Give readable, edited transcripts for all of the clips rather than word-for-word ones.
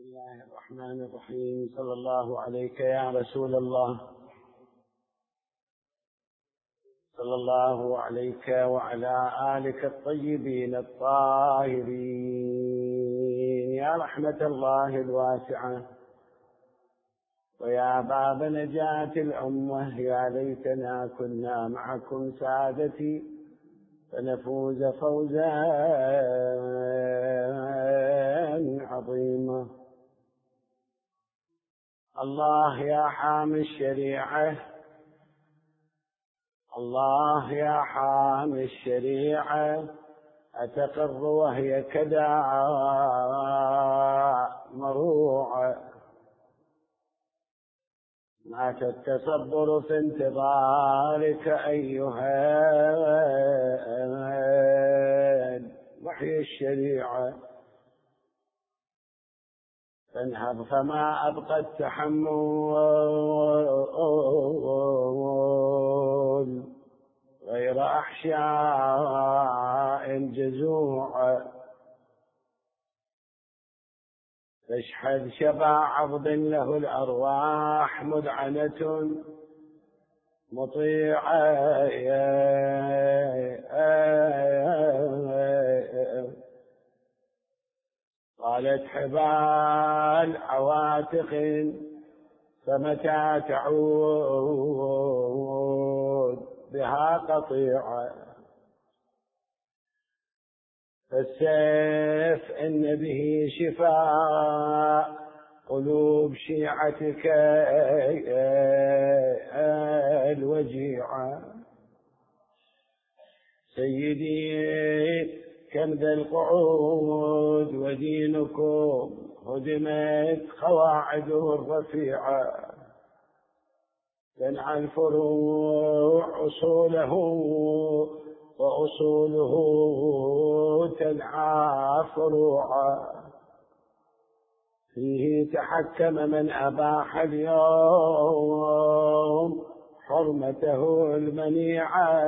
الله الرحمن الرحيم. صلى الله عليك يا رسول الله، صلى الله عليك وعلى آلك الطيبين الطاهرين يا رحمة الله الواسعة ويا باب نجاة الأمة. يا ليتنا كنا معكم سادتي فنفوز فوزا عظيما. الله يا حامي الشريعة، الله يا حامي الشريعة، أتقر وهي كذا مروعة. مات التصبر في انتظارك أيها وحي الشريعة، فانهض فما أبقى التحمل غير أحشاء جزوع. تشحذ شبع عضد له الأرواح مذعنة مطيعة. قالت حبال عواتق فمتى تعود بها قطيعة. فالسيف إن به شفاء قلوب شيعتك الوجيعة. سيدي كم ذا القعود ودينكم هدمت قواعده الرفيعة. تنعى الفروع أصوله وأصوله تنعى فروعا. فيه تحكم من أباح اليوم حرمته المنيعة.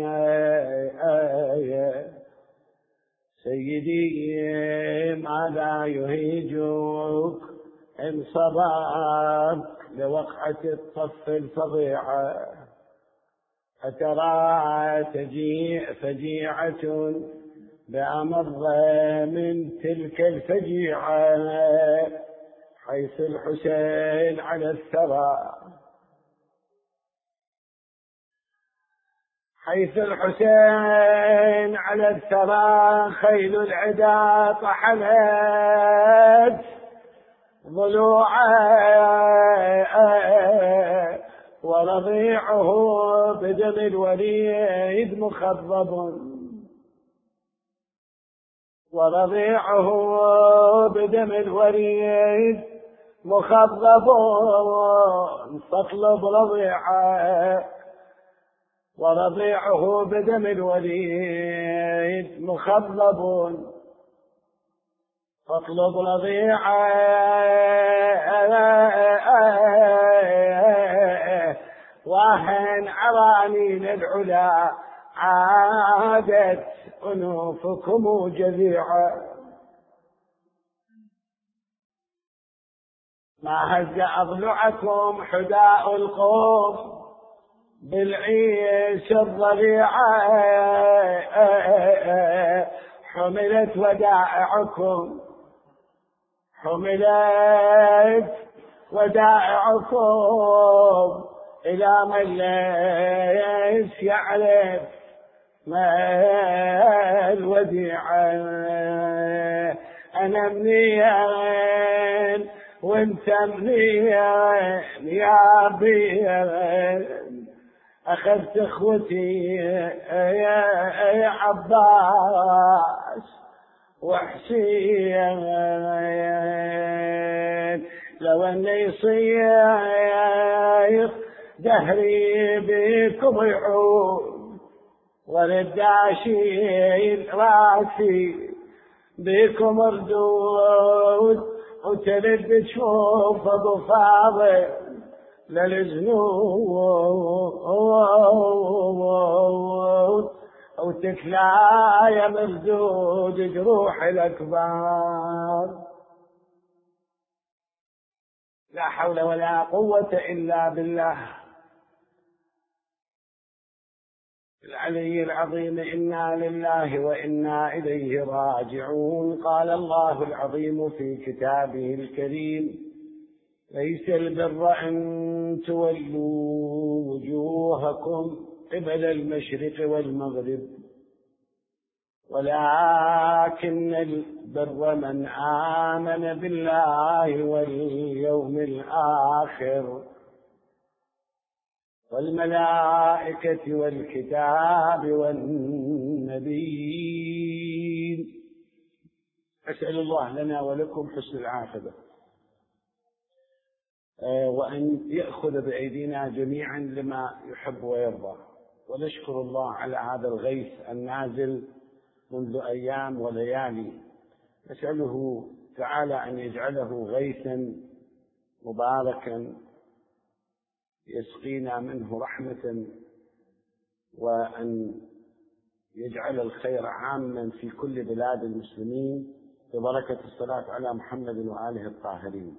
سيدي ماذا يهيجك إن صبرت لوقعة الطف الفظيعة. أترى تجيء فجيعة بأمر من تلك الفجيعة حيث الحسين على الثرى، حيث الحسين على الثرى. خيل العدا طحنت ضلوعه ورضيعه بدم الوليد مخضب، ورضيعه بدم الوليد مخضب. فاطلب رضيعه، ورضيعه بدم الوليد مخضب. فاطلب رضيعه واهن عرانين العلا عادت أنوفكم جذيعة. ما هز أضلعكم حداء القوم بالعيش الضليعة. حملت ودائعكم، حملت ودائعكم إلى من ليس يعرف ما الوديعة. أنا منين وانت منين يا بين، أخذت اخوتي يا عباس وحسين. لو أن يصير دهري بكم يعود، ورد أشيل راسي بكم ردود، وترد تشوف أبو فاضل للجنود، وتتلايا مردود جروح الأكبار. لا حول ولا قوة إلا بالله العلي العظيم. إنا لله وإنا إليه راجعون. قال الله العظيم في كتابه الكريم: ليس البر أن تولوا وجوهكم قبل المشرق والمغرب ولكن البر من آمن بالله واليوم الآخر والملائكة والكتاب والنبيين. أسأل الله لنا ولكم حسن العاقبة، وأن يأخذ بأيدينا جميعا لما يحب ويرضى. ونشكر الله على هذا الغيث النازل منذ أيام وليالي، نسأله تعالى أن يجعله غيثا مباركا يسقينا منه رحمة، وأن يجعل الخير عاما في كل بلاد المسلمين ببركة الصلاة على محمد وآله الطاهرين.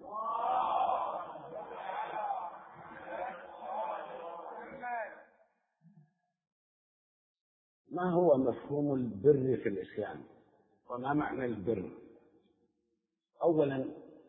ما هو مفهوم البر في الإسلام؟ وما معنى البر؟ أولا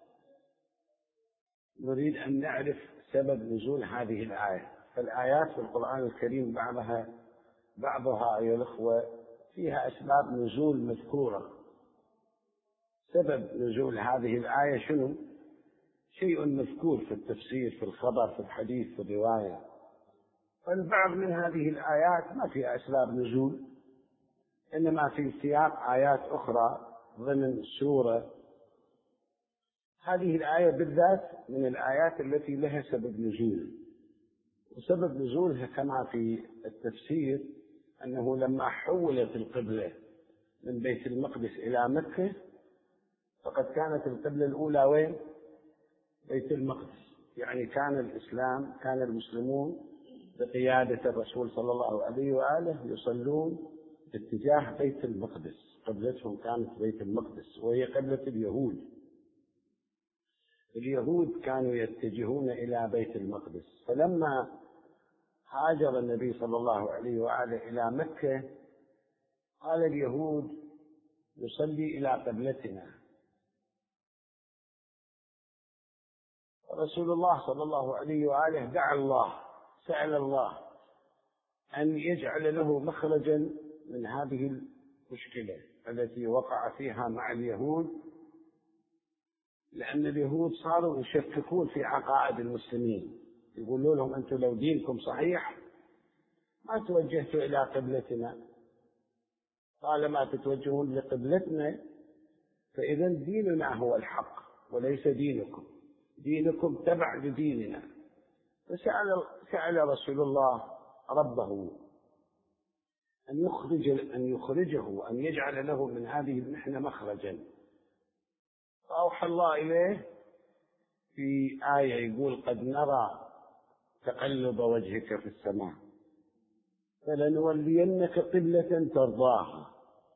نريد أن نعرف سبب نزول هذه الآية. فالآيات في القرآن الكريم بعضها أيها الأخوة فيها أسباب نزول مذكورة. سبب نزول هذه الآية شنو؟ شيء مذكور في التفسير، في الخبر، في الحديث، في الرواية. فالبعض من هذه الآيات ما فيها أسباب نزول، إنما في سياق آيات أخرى ضمن سورة. هذه الآية بالذات من الآيات التي لها سبب نزول، وسبب نزولها كما في التفسير أنه لما حولت القبلة من بيت المقدس إلى مكة، فقد كانت القبلة الأولى وين؟ بيت المقدس. يعني كان الإسلام، كان المسلمون بقيادة الرسول صلى الله عليه وآله يصلون باتجاه بيت المقدس. قبلتهم كانت بيت المقدس، وهي قبلة اليهود. اليهود كانوا يتجهون إلى بيت المقدس. فلما هاجر النبي صلى الله عليه وآله إلى مكة قال اليهود: نصلي إلى قبلتنا. رسول الله صلى الله عليه وآله دعا الله، سأل الله أن يجعل له مخرجا من هذه المشكلة التي وقع فيها مع اليهود، لأن اليهود صاروا يشككون في عقائد المسلمين، يقولون لهم: أنتم لو دينكم صحيح ما توجهتوا إلى قبلتنا، طالما تتوجهون لقبلتنا فإذا ديننا هو الحق وليس دينكم، دينكم تبع لديننا. فسأل رسول الله ربه أن يخرجه، أن يجعل له من هذه المحنة مخرجا. فأوحى الله إليه في آية يقول: قد نرى تقلب وجهك في السماء فلنولينك قبلة ترضاها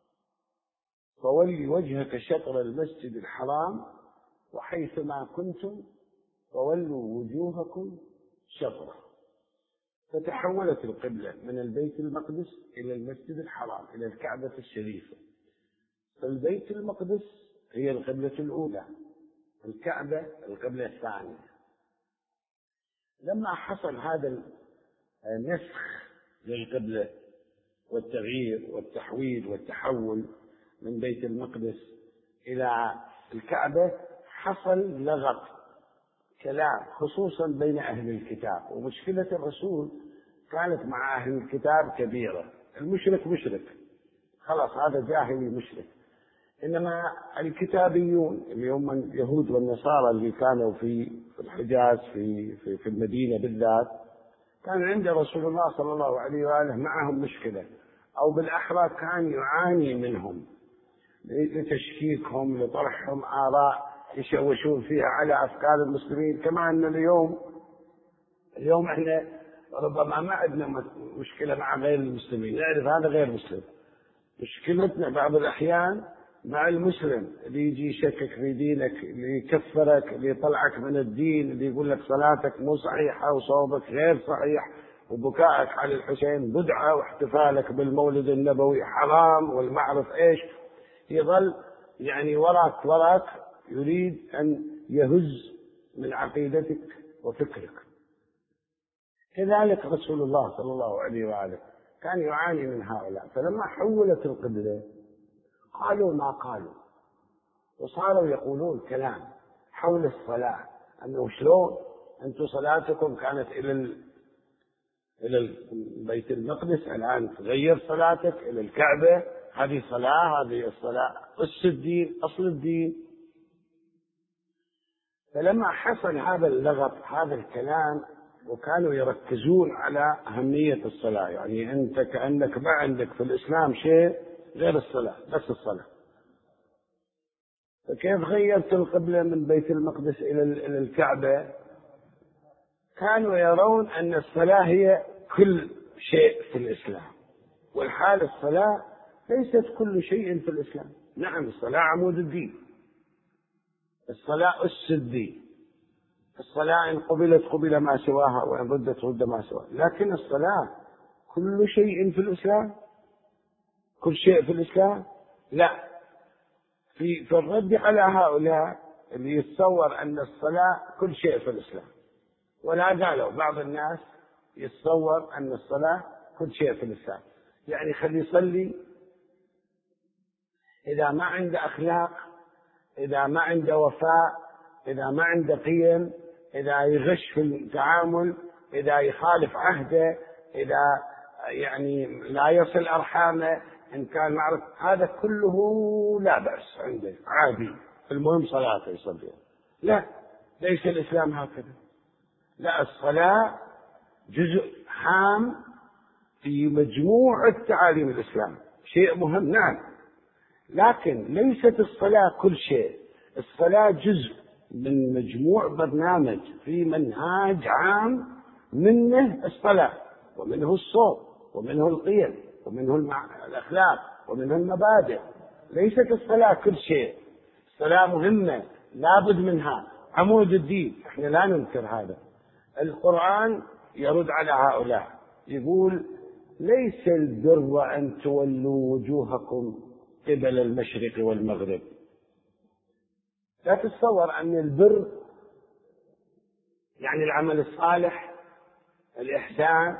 فول وجهك شطر المسجد الحرام وحيثما كنتم فولوا وجوهكم شطره. فتحولت القبلة من البيت المقدس إلى المسجد الحرام، إلى الكعبة الشريفة. فالبيت المقدس هي القبلة الأولى، الكعبة القبلة الثانية. لما حصل هذا النسخ للقبلة والتغيير والتحويل والتحول من بيت المقدس إلى الكعبة، حصل لغط كلام خصوصا بين أهل الكتاب. ومشكلة الرسول كانت مع أهل الكتاب كبيرة. المشرك مشرك، خلاص هذا جاهلي مشرك. إنما الكتابيون اللي هم اليهود والنصارى اللي كانوا في الحجاز في المدينة بالذات، كان عند رسول الله صلى الله عليه وآله معهم مشكلة، أو بالأحرى كان يعاني منهم لتشكيكهم، لطرحهم آراء يشوشون فيها على أفكار المسلمين. كما أن اليوم احنا ربما ما عندنا مشكلة مع غير المسلمين، نعرف هذا غير مسلم. مشكلتنا بعض الأحيان مع المسلم اللي يجي يشكك في دينك، اللي يكفرك، اللي يطلعك من الدين، اللي يقول لك صلاتك مو صحيحة وصومك غير صحيح وبكائك على الحسين بدعة واحتفالك بالمولد النبوي حرام والمعرف ايش، يظل يعني وراك يريد أن يهز من عقيدتك وفكرك. كذلك رسول الله صلى الله عليه وآله كان يعاني من هؤلاء، فلما حولت القبلة قالوا ما قالوا، وصاروا يقولون كلام حول الصلاة، أنه شلون أنتم صلاتكم كانت إلى بيت المقدس، الآن تغير صلاتك إلى الكعبة، هذه صلاة، هذه الصلاة أس الدين، أصل الدين. فلما حصل هذا اللغط، هذا الكلام، وكانوا يركزون على أهمية الصلاة، يعني أنت كأنك ما عندك في الإسلام شيء غير الصلاة، بس الصلاة، فكيف غيرت القبلة من بيت المقدس إلى الكعبة؟ كانوا يرون أن الصلاة هي كل شيء في الإسلام، والحال الصلاة ليست كل شيء في الإسلام. نعم الصلاة عمود الدين، الصلاة أس الدين، الصلاة إن قبلت قبل ما سواها وإن ردت رد ما سواها، لكن الصلاة كل شيء في الإسلام، كل شيء في الإسلام لا. في الرد على هؤلاء اللي يتصور أن الصلاة كل شيء في الإسلام، ولا قالوا بعض الناس يتصور أن الصلاة كل شيء في الإسلام، يعني خلي يصلي، إذا ما عنده أخلاق، إذا ما عنده وفاء، إذا ما عنده قيم، إذا يغش في التعامل، إذا يخالف عهده، إذا يعني لا يصل أرحامه، إن كان معروف، هذا كله لا بأس عنده عادي، المهم صلاته يصلي. لا، ليس الإسلام هكذا. لا، الصلاة جزء هام في مجموعة تعاليم الإسلام، شيء مهم نعم، لكن ليست الصلاة كل شيء. الصلاة جزء من مجموع برنامج في منهاج عام، منه الصلاة ومنه الصوم ومنه القيم ومنه الأخلاق ومنه المبادئ. ليست الصلاة كل شيء، الصلاة مهمة لابد منها، عمود الدين، احنا لا ننكر هذا. القرآن يرد على هؤلاء يقول ليس البر أن تولوا وجوهكم قبل المشرق والمغرب. لا تتصور أن البر يعني العمل الصالح، الإحسان،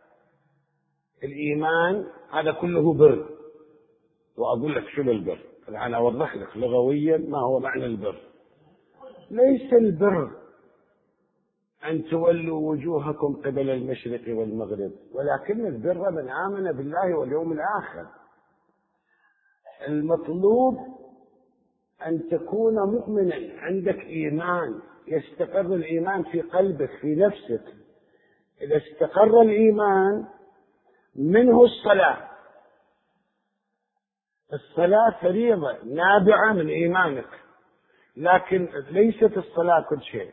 الإيمان، هذا كله بر. وأقول لك شنو البر، الآن أوضح لك لغويا ما هو معنى البر. ليس البر أن تولوا وجوهكم قبل المشرق والمغرب، ولكن البر من آمن بالله واليوم الآخر. المطلوب أن تكون مؤمنا، عندك إيمان، يستقر الإيمان في قلبك في نفسك. إذا استقر الإيمان منه الصلاة. الصلاة فريضة نابعة من إيمانك، لكن ليست الصلاة كل شيء،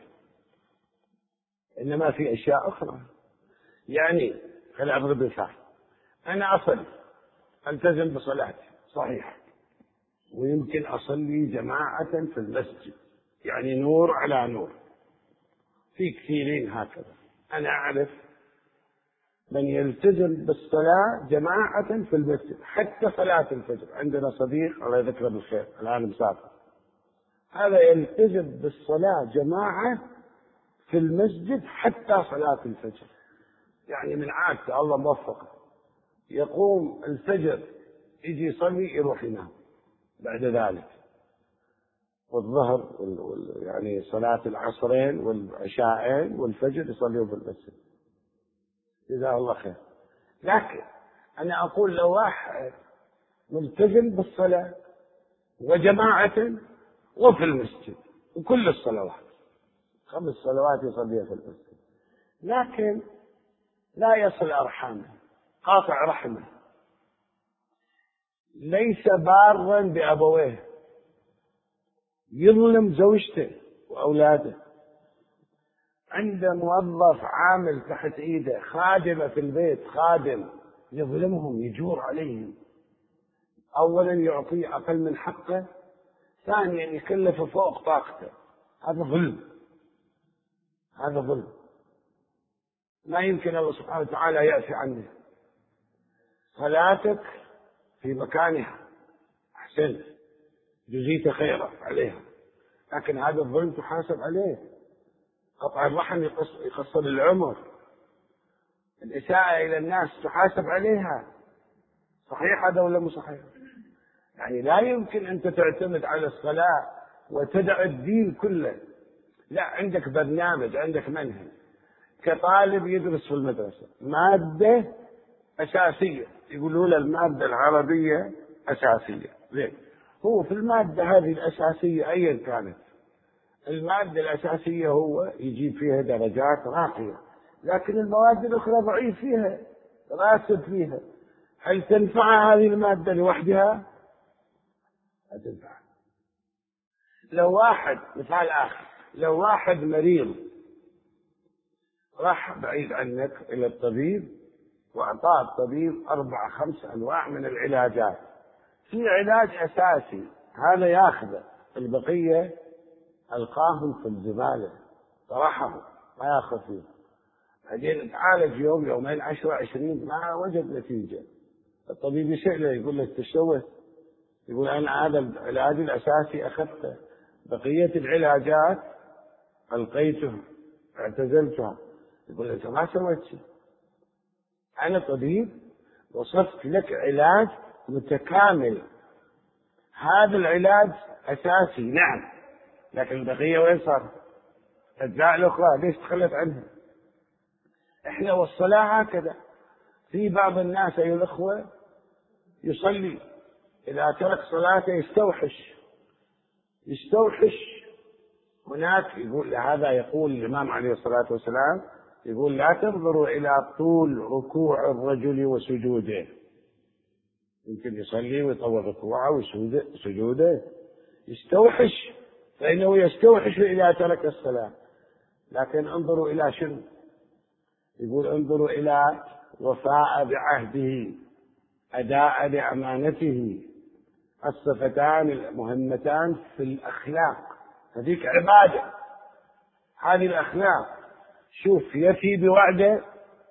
إنما في أشياء أخرى. يعني خليني أضرب مثال، أنا أصلي ألتزم بصلاتي صحيح، ويمكن أصلي جماعة في المسجد، يعني نور على نور، في كثيرين هكذا. أنا أعرف من يلتزم بالصلاة جماعة في المسجد، حتى صلاة الفجر. عندنا صديق الله يذكره بالخير الآن مسافر، هذا يلتزم بالصلاة جماعة في المسجد حتى صلاة الفجر، يعني من عادته الله موفقه، يقوم الفجر يجي يصلي يروح ينام بعد ذلك، والظهر يعني صلاة العصرين والعشاءين والفجر يصليون في المسجد، جزاه الله خير. لكن أنا أقول لو واحد ملتزم بالصلاة وجماعة وفي المسجد وكل الصلوات 5 صلوات يصليها في المسجد، لكن لا يصل أرحامه، قاطع رحمه، ليس بارا بأبويه، يظلم زوجته وأولاده، عنده موظف عامل تحت إيده، خادمة في البيت، خادم، يظلمهم، يجور عليهم، أولا يعطيه أقل من حقه، ثانيا يكلفه فوق طاقته. هذا ظلم، هذا ظلم ما يمكن الله سبحانه وتعالى يعفي عنه. صلاتك في مكانها أحسنت، جزيت خيرا عليها، لكن هذا الظلم تحاسب عليه. قطع الرحم يقصر العمر، الإساءة إلى الناس تحاسب عليها. صحيح هذا ولا مو صحيح؟ يعني لا يمكن أنت تعتمد على الصلاة وتدع الدين كله، لا، عندك برنامج، عندك منهج. كطالب يدرس في المدرسة مادة أساسية، يقولوا له المادة العربية أساسية، ليه؟ هو في المادة هذه الأساسية أيا كانت المادة الأساسية هو يجيب فيها درجات راقية، لكن المواد الأخرى ضعيف فيها، راسب فيها. هل تنفع هذه المادة لوحدها؟ لا تنفع. لو واحد، مثال آخر، لو واحد مريض راح بعيد عنك إلى الطبيب وأعطاه الطبيب 4-5 أنواع من العلاجات، في علاج أساسي هذا ياخذه، البقية ألقاهم في الزبالة، طرحهم ما ياخذ فيه. بعدين تعالج يوم يومين 10-20 ما وجد نتيجة، الطبيب يسأله يقول له تشوه، يقول أنا هذا العلاج الأساسي أخذته، بقية العلاجات ألقيتها اعتزلتها. يقول أنت ما سويت شيء، أنا طبيب وصفت لك علاج متكامل، هذا العلاج أساسي نعم، لكن البقية وين صار؟ الأجزاء الأخرى ليش تخلت عنها؟ إحنا والصلاة هكذا. في بعض الناس أيها الأخوة يصلي إذا ترك صلاته يستوحش. هناك يقول هذا، يقول الإمام عليه الصلاة والسلام يقول لا تنظروا إلى طول ركوع الرجل وسجوده، يمكن يصلي ويطول ركوعه وسجوده يستوحش، فإنه يستوحش إذا ترك الصلاة. لكن انظروا إلى شنو؟ يقول انظروا إلى وفاء بعهده، أداء لأمانته، الصفتان المهمتان في الأخلاق، هذيك عبادة، هذه الأخلاق. شوف يفي بوعده،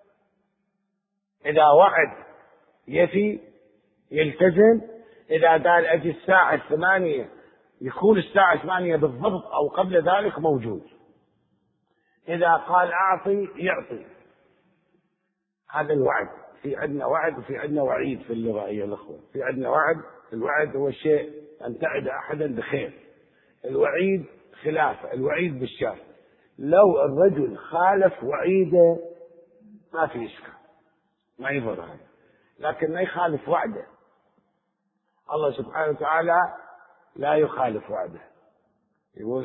إذا وعد يفي يلتزم، إذا قال أجي الساعة 8 يكون الساعة 8 بالضبط أو قبل ذلك موجود، إذا قال أعطي يعطي. هذا الوعد. في عندنا وعد وفي عندنا وعيد في اللغة أيها الأخوة. في عندنا وعد، الوعد هو الشيء أن تعد أحدا بخير، الوعيد خلافه، الوعيد بالشر. لو الرجل خالف وعيده ما في إشكال، ما يضر هذا، لكن ما يخالف وعده. الله سبحانه وتعالى لا يخالف وعده، يقول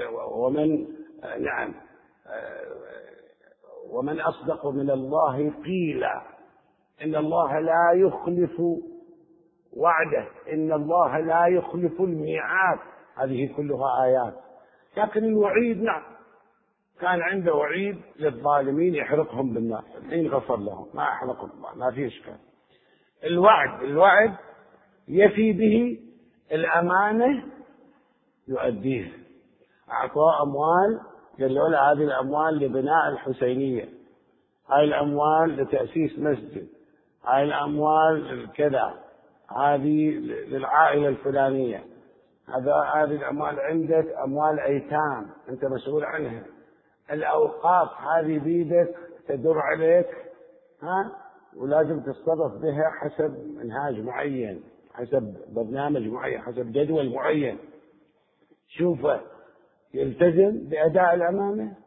ومن أصدق من الله قيلا، إن الله لا يخلف وعده، إن الله لا يخلف الميعاد. هذه كلها آيات. لكن الوعيد نعم، كان عنده وعيد للظالمين يحرقهم بالنار، الحين غفر لهم ما أحرقهم، ما في إشكال. الوعد يفي به، الأمانة يؤديه. أعطاه أموال، قالوا له هذه الأموال لبناء الحسينية، هاي الأموال لتأسيس مسجد، هاي الأموال كذا، هذه للعائلة الفلانية، هذه الأموال عندك أموال أيتام أنت مسؤول عنها، الأوقاف هذه بيدك تدر عليك، ولازم تتصرف بها حسب منهاج معين، حسب برنامج معين، حسب جدول معين. شوفه يلتزم بأداء الأمانة.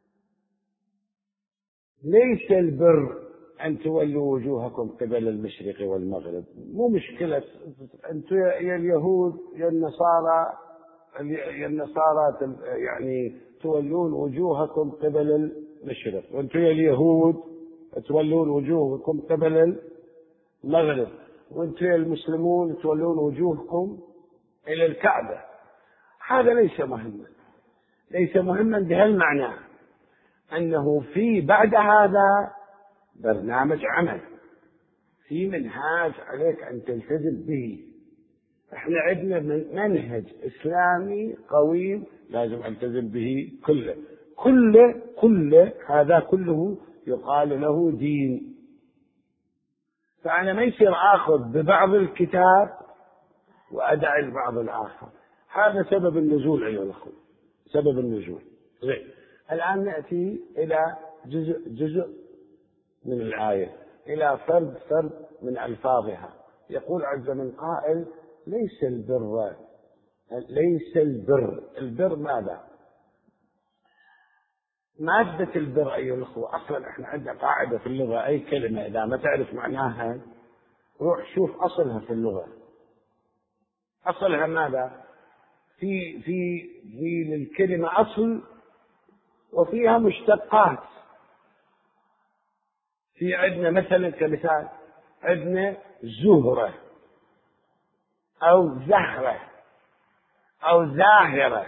ليس البر أن تولوا وجوهكم قبل المشرق والمغرب، مو مشكلة أنتم يا اليهود يا النصارى يعني تولون وجوهكم قبل المشرق، وأنتم يا اليهود تولون وجوهكم قبل المغرب، وأنتم يا المسلمون تولون وجوهكم إلى الكعبة. هذا ليس مهما بهالمعنى، أنه في بعد هذا برنامج عمل، في منهاج عليك أن تلتزم به، احنا عندنا منهج إسلامي قويم لازم ألتزم به كله هذا كله يقال له دين. فأنا ما يصير آخذ ببعض الكتاب وأدع البعض الآخر. هذا سبب النزول أيها الأخوة، سبب النزول. زين، الآن نأتي إلى جزء من الآية، إلى فرد من ألفاظها. يقول عز من قائل: ليس البر ماذا؟ مادة البر أيها الأخوة، أصلا احنا عندنا قاعدة في اللغة: أي كلمة إذا ما تعرف معناها روح شوف أصلها في اللغة. أصلها ماذا؟ في للكلمة أصل وفيها مشتقات. في عندنا مثلا كمثال عندنا زهرة أو زهرة أو زاهرة،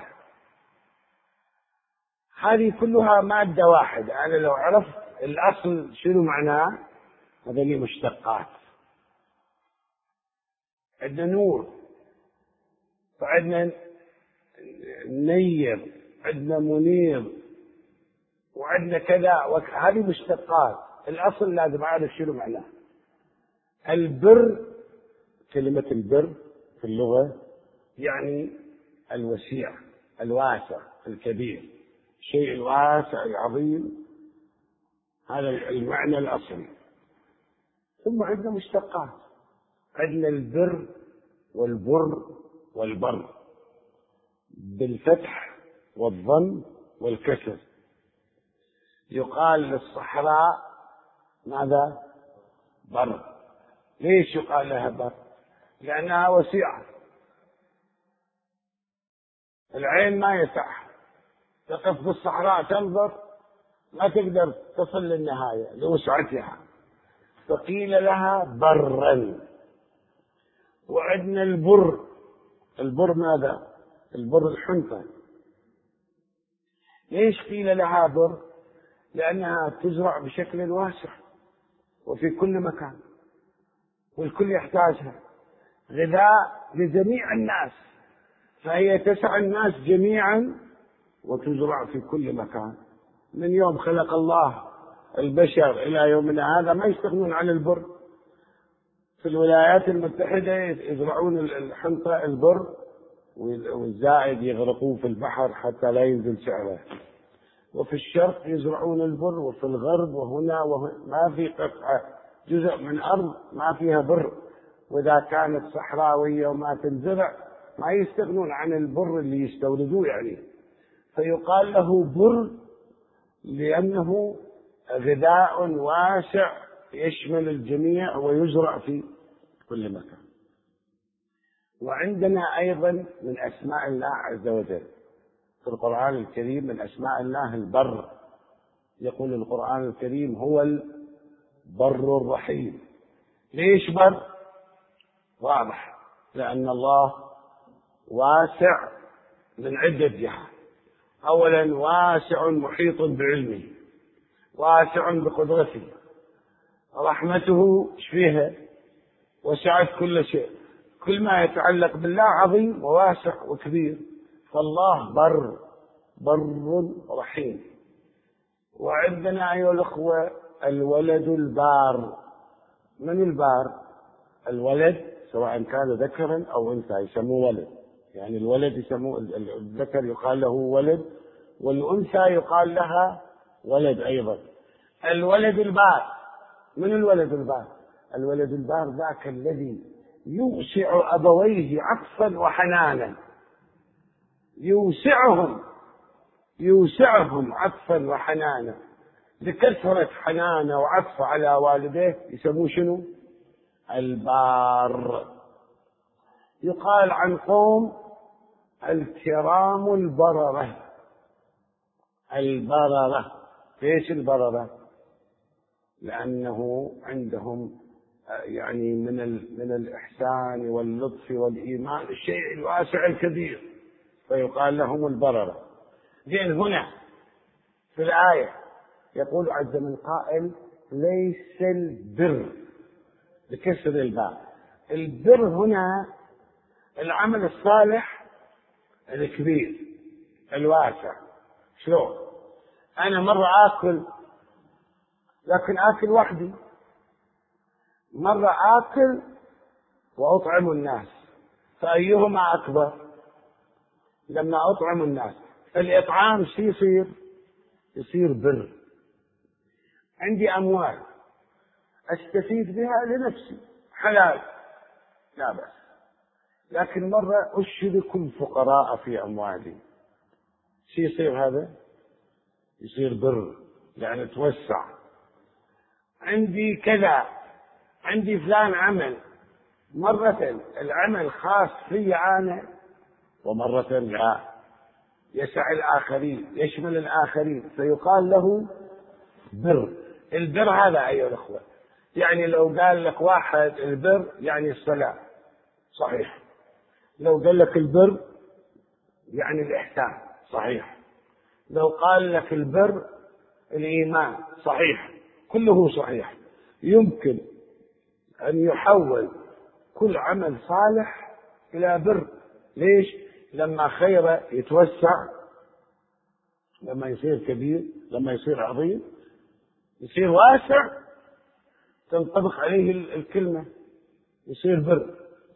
هذه كلها مادة واحدة. أنا لو عرفت الأصل شنو معناه هذه مشتقات. عندنا نور، وعندنا نير، عندنا منير، وعندنا كذا هذه مشتقات. الأصل لازم أعرف شنو معناه. البر، كلمة البر في اللغة يعني الوسيع، الواسع، الكبير، الشيء الواسع العظيم، هذا المعنى الأصلي. ثم عندنا مشتقات، عندنا البر والبر والبر بالفتح والضم والكسر. يقال للصحراء ماذا؟ بر. ليش يقال لها بر؟ لأنها وسيعة، العين ما يسعها، تقف بالصحراء تنظر ما تقدر تصل للنهاية لوسعتها، فقيل لها برا. وعندنا البر، البر ماذا؟ البر الحنطة. ليش قيل لها بر؟ لأنها تزرع بشكل واسع وفي كل مكان، والكل يحتاجها، غذاء لجميع الناس، فهي تسع الناس جميعا وتزرع في كل مكان. من يوم خلق الله البشر إلى يومنا هذا ما يستغنون عن البر. في الولايات المتحدة يزرعون الحنطة البر، والزائد يغرقوه في البحر حتى لا ينزل سعره. وفي الشرق يزرعون البر، وفي الغرب وهنا ما في قطعة جزء من أرض ما فيها بر، وإذا كانت صحراوية وما تنزرع ما يستغنون عن البر اللي يستوردوه يعني. فيقال له بر لأنه غذاء واسع يشمل الجميع ويزرع في كل مكان. وعندنا أيضا من أسماء الله عز وجل في القرآن الكريم، من أسماء الله البر. يقول القرآن الكريم: هو البر الرحيم. ليش بر؟ واضح، لأن الله واسع من عدة جهات. أولا واسع محيط بعلمه، واسع بقدرته، رحمته فيها وسعت كل شيء، كل ما يتعلق بالله عظيم وواسع وكبير. فالله بر رحيم. وعندنا أيها الأخوة الولد البار. من البار؟ الولد سواء كان ذكرا أو أنثى يسموه ولد، يعني الولد يسموه، الذكر يقال له ولد، والأنثى يقال لها ولد أيضا. الولد البار. من الولد البار؟ الولد البار ذاك الذي يوسع أبويه عطفا وحنانا، يوسعهم عطفا وحنانا، لكثرة حنانه وعطفه على والديه يسموه شنو؟ البار. يقال عن قوم الكرام البررة. البررة. ليش البررة؟ لأنه عندهم يعني من الإحسان واللطف والإيمان الشيء الواسع الكبير، فيقال لهم البررة. لأن هنا في الآية يقول عز من قائل: ليس البر، بكسر الباء. البر هنا العمل الصالح الكبير الواسع. شلون؟ أنا مرة آكل، لكن آكل وحدي، مرة آكل وأطعم الناس، فأيهما أكبر؟ لما أطعم الناس. الإطعام شو يصير؟ يصير بر. عندي أموال أستفيد بها لنفسي، حلال لا بأس، لكن مرة أشرك الفقراء في أموالي، شو يصير هذا؟ يصير بر، يعني توسع. عندي كذا، عندي فلان عمل، مرة العمل خاص في أنا ومرة لا، يسع الآخرين، يشمل الآخرين، فيقال له بر. البر هذا أيها الأخوة، يعني لو قال لك واحد البر يعني الصلاة، صحيح. لو قال لك البر يعني الإحسان، صحيح. لو قال لك البر الإيمان، صحيح، كله صحيح. يمكن أن يحول كل عمل صالح إلى بر. ليش؟ لما خيره يتوسع، لما يصير كبير، لما يصير عظيم، يصير واسع، تنطبق عليه الكلمة، يصير بر.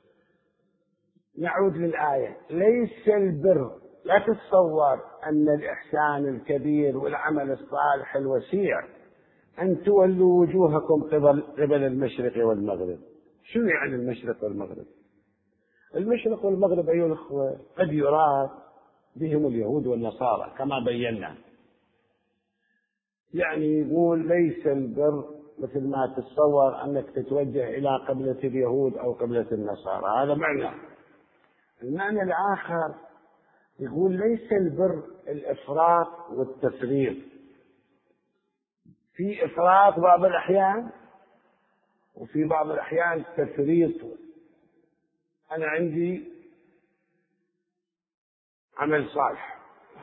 نعود للآية. ليس البر، لا تتصور أن الإحسان الكبير والعمل الصالح الوسيع أن تولوا وجوهكم قبل المشرق والمغرب. شو يعني المشرق والمغرب؟ المشرق والمغرب أيها الأخوة قد يراد بهم اليهود والنصارى كما بينا. يعني يقول ليس البر مثل ما تتصور أنك تتوجه إلى قبلة اليهود أو قبلة النصارى، هذا معنى. المعنى الآخر يقول ليس البر الإفراط والتفريط. في إفراط بعض الأحيان، وفي بعض الأحيان تفريط. أنا عندي عمل صالح،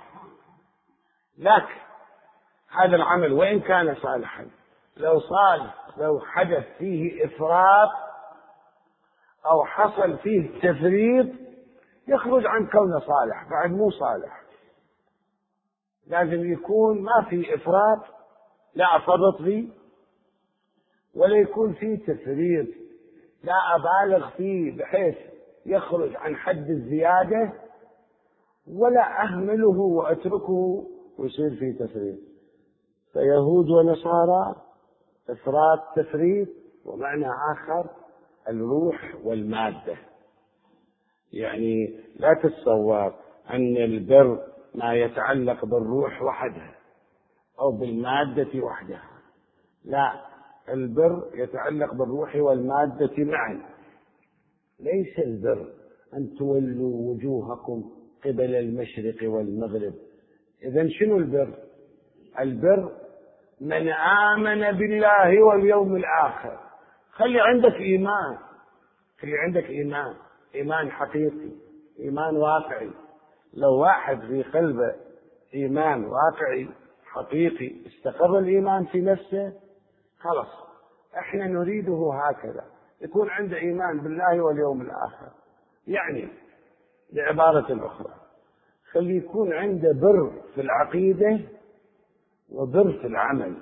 لكن هذا العمل وإن كان صالحا لو حدث فيه إفراط أو حصل فيه تفريط يخرج عن كونه صالح، بعد مو صالح. لازم يكون ما في إفراط، لا أفرط فيه، ولا يكون فيه تفريط، لا أبالغ فيه بحيث يخرج عن حد الزيادة، ولا أهمله وأتركه ويصير فيه تفريط. فيهود ونصارى إفراط تفريط، ومعنى آخر الروح والمادة. يعني لا تتصور أن البر ما يتعلق بالروح وحدها أو بالمادة وحدها، لا، البر يتعلق بالروح والمادة معا. ليس البر أن تولوا وجوهكم قبل المشرق والمغرب. إذن شنو البر؟ البر من آمن بالله واليوم الآخر. خلي عندك إيمان، خلي عندك إيمان حقيقي، إيمان واقعي. لو واحد في قلبه إيمان واقعي حقيقي، استقر الإيمان في نفسه، خلاص احنا نريده هكذا، يكون عنده إيمان بالله واليوم الآخر. يعني بعبارة أخرى، خلي يكون عنده بر في العقيدة وبر في العمل.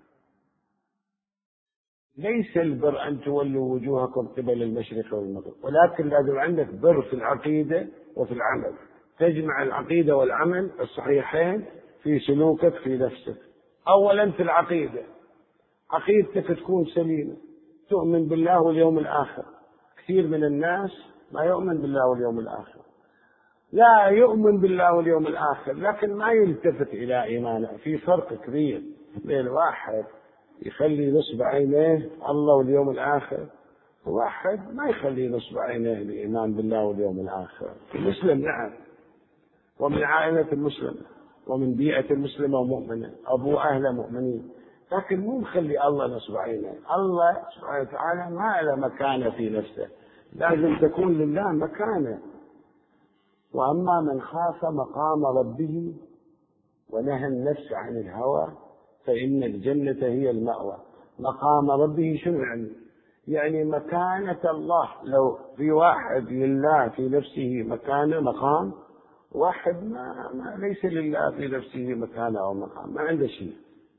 ليس البر أن تولوا وجوهكم قبل المشرق والمغرب، ولكن لازم عندك بر في العقيدة وفي العمل، تجمع العقيدة والعمل الصحيحين في سلوكك في نفسك. أولا في العقيدة، عقيدتك تكون سليمة، تؤمن بالله واليوم الآخر. كثير من الناس ما يؤمن بالله واليوم الآخر، لا يؤمن بالله واليوم الآخر لكن ما يلتفت إلى إيمانه. في فرق كبير بين واحد يخلي نصب عينيه الله واليوم الآخر، وواحد ما يخلي نصب عينيه الإيمان بالله واليوم الآخر. المسلم نعم، ومن عائلة المسلم ومن بيئة المسلمة ومؤمنة، أبو أهل مؤمنين، لكن مو مخلي الله نصب عينيه. الله سبحانه وتعالى ما له مكانة في نفسه، لازم تكون لله مكانة. وأما من خاف مقام ربه ونهى النفس عن الهوى فإن الجنة هي المأوى. مقام ربه شنو يعني؟ يعني مكانة الله، لو في واحد لله في نفسه مكانة مقام، واحد ما ليس لله في نفسه مكانة أو مقام، ما عنده شيء.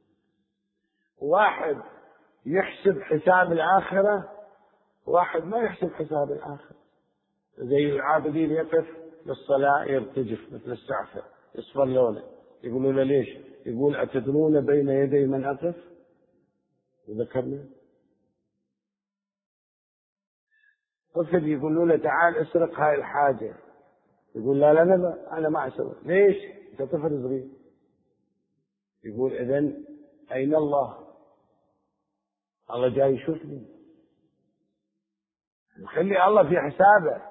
واحد يحسب حساب الآخرة، واحد ما يحسب حساب الآخرة. زي العابدين يقف للصلاة يرتجف مثل السعفة يصفر لونه، يقولوا له ليش؟ يقول أتدرون بين يدي من أقف؟ ذكرنا طفل يقولوا له تعال اسرق هاي الحاجة، يقول لا لا لا أنا ما أسرق. ليش؟ أنت طفل صغير. يقول إذن أين الله؟ الله جاي يشوفني. يخلي الله في حسابه،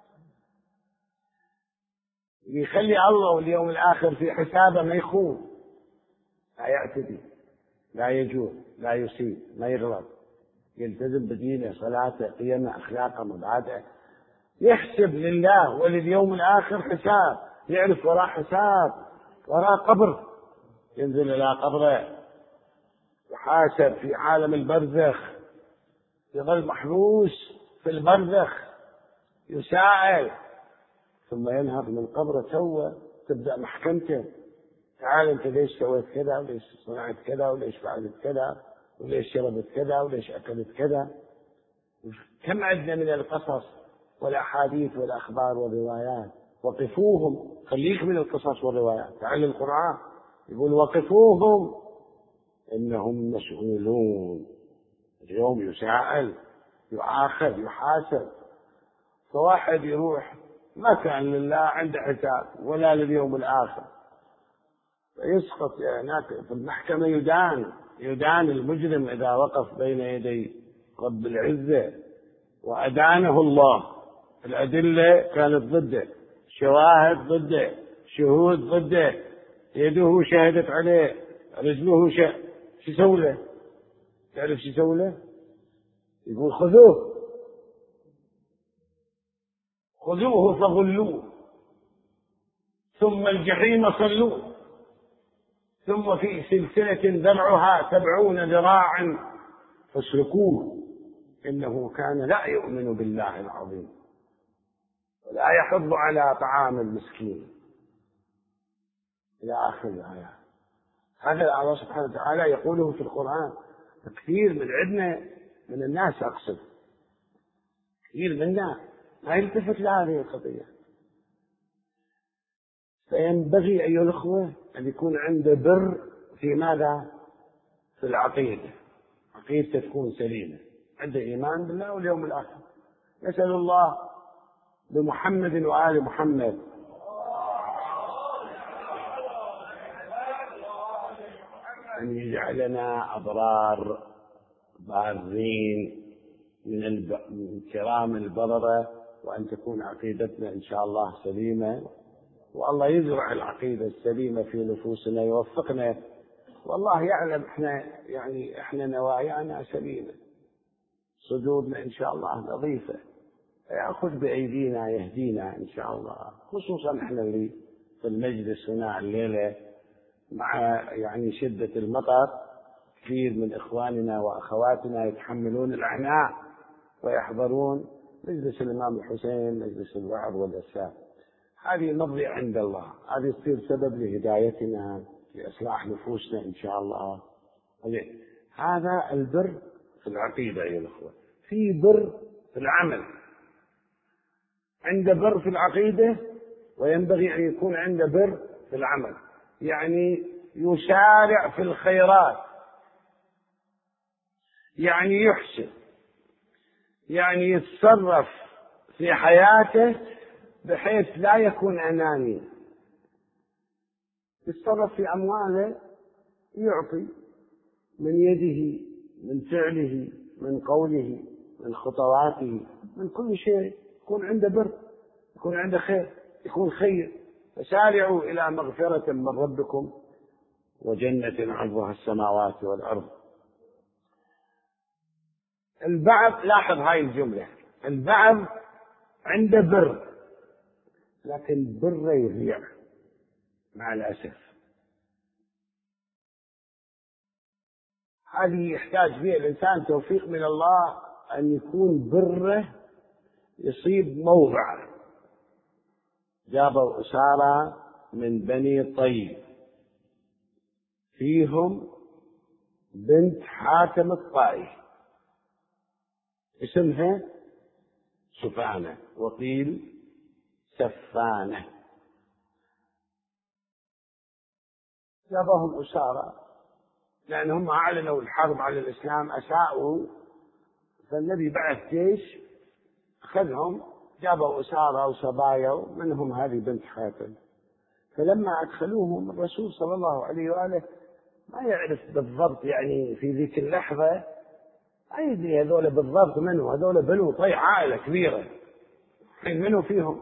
يخلي الله واليوم الآخر في حسابه، ما يخون، لا يعتدي، لا يجور، لا يسيء، ما يغلط، يلتزم بدينه، صلاته، قيمه، أخلاقه، مبادئه، يحسب لله ولليوم الآخر حساب، يعرف وراء حساب، وراء قبر، ينزل إلى قبره، يحاسب في عالم البرزخ، يظل محبوس في البرزخ، يسائل، ثم ينهض من قبره توه تبدأ محكمته. تعال أنت ليش سويت كذا، وليش صنعت كذا، وليش فعلت كذا، وليش شربت كذا، وليش أكلت كذا. كم عندنا من القصص والأحاديث والأخبار والروايات. وقفوهم، خليك من القصص والروايات، تعال القرآن يقول وقفوهم إنهم مسؤولون. اليوم يسأل، يؤاخذ، يحاسب. فواحد يروح ما كان لله عنده حساب ولا لليوم الآخر، يسقط هناك في المحكمة، يدان المجرم إذا وقف بين يدي رب العزة وأدانه الله. الأدلة كانت ضده، شواهد ضده، شهود ضده، يده شهدت عليه، رجله شو يسوي له؟ تعرف شو يسوي له؟ يقول خذوه فغلوه ثم الجحيم صلوه ثم في سلسلة ذرعها 70 ذراعا فاسلكوه إنه كان لا يؤمن بالله العظيم ولا يحض على طعام المسكين إلى آخر الآيات. هذا الله سبحانه وتعالى يقوله في القرآن. كثير من عندنا من الناس، أقصد كثير منا ما يلتفت لهذه القضية. فينبغي أيها الأخوة أن يكون عنده بر في ماذا؟ في العقيدة، عقيدته تكون سليمة، عنده إيمان بالله واليوم الآخر. نسأل الله بمحمد وآل محمد أن يجعلنا أبرار بارين من الكرام البررة، وأن تكون عقيدتنا إن شاء الله سليمة، والله يزرع العقيدة السليمة في نفوسنا، يوفقنا. والله يعلم احنا نوايانا سليمة، صدورنا إن شاء الله نظيفة، يأخذ بأيدينا يهدينا إن شاء الله. خصوصا احنا اللي في المجلس هنا الليلة مع شدة المطر، كثير من إخواننا وأخواتنا يتحملون العناء ويحضرون مجلس الإمام الحسين، مجلس الوعظ والإرشاد. هذه نرضي عند الله، هذه تصير سبب لهدايتنا، لإصلاح نفوسنا إن شاء الله. هذا البر في العقيدة أيها الأخوة. في بر في العمل، عنده بر في العقيدة وينبغي أن يكون عنده بر في العمل، يسارع في الخيرات، يحسن، يتصرف في حياته بحيث لا يكون أناني، يتصرف في أمواله، يعطي من يده، من فعله، من قوله، من خطواته، من كل شيء. يكون عنده بر، يكون عنده خير، يكون خير. فسارعوا إلى مغفرة من ربكم وجنة عرضها السماوات والأرض. البعض، لاحظ هاي الجملة، البعض عنده بر لكن بره يضيع مع الأسف. هذه يحتاج فيها الإنسان توفيق من الله أن يكون بره يصيب موضعه. جابوا أسارى من بني طي فيهم بنت حاتم الطائي اسمها سفانة وقيل سفانة. جابهم أسارى لأنهم أعلنوا الحرب على الإسلام، أساءوا، فالنبي بعث جيش أخذهم، جابوا أسارى وصبايا منهم هذه بنت حاتم. فلما أدخلوهم الرسول صلى الله عليه وآله ما يعرف بالضبط، يعني في ذيك اللحظة ما يدري هذول بالضبط منه، هذول بنو طي عائلة كبيرة منه فيهم.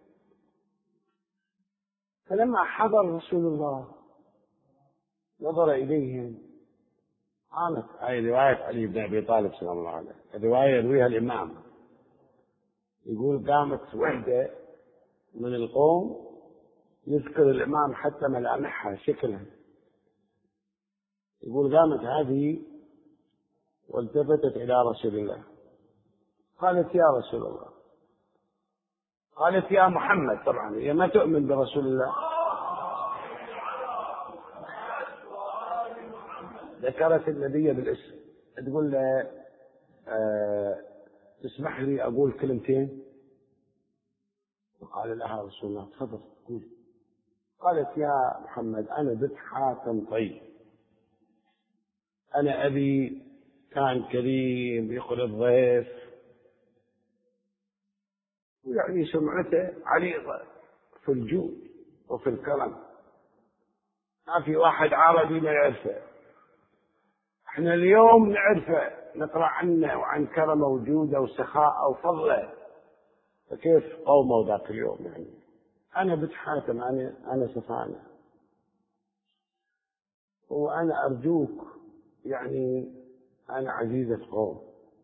فلما حضر رسول الله نظر إليهم، قامت هذه رواية علي بن أبي طالب سلام الله عليه، الرواية يرويها الإمام، يقول قامت وحدة من القوم يذكر الإمام حتى ملامحها شكلها، يقول قامت هذه والتفتت إلى رسول الله قالت يا رسول الله، قالت يا محمد، طبعا هي ما تؤمن برسول الله، ذكرت النبي بالاسم، تقول له تسمح لي أقول كلمتين؟ وقال لها رسول الله تفضل قول. قالت يا محمد أنا بنت حاتم طي، أنا أبي كان كريم يقل الضيف ويعني سمعته عريضة في الجود وفي الكرم، ما في واحد عربي ما يعرفه، احنا اليوم نعرفه نقرأ عنه وعن كرمه وجوده وسخاءه وفضله، فكيف قومه ذاك اليوم؟ يعني أنا بنت حاتم، أنا سفانة، وأنا أرجوك، يعني أنا عزيزة قوم،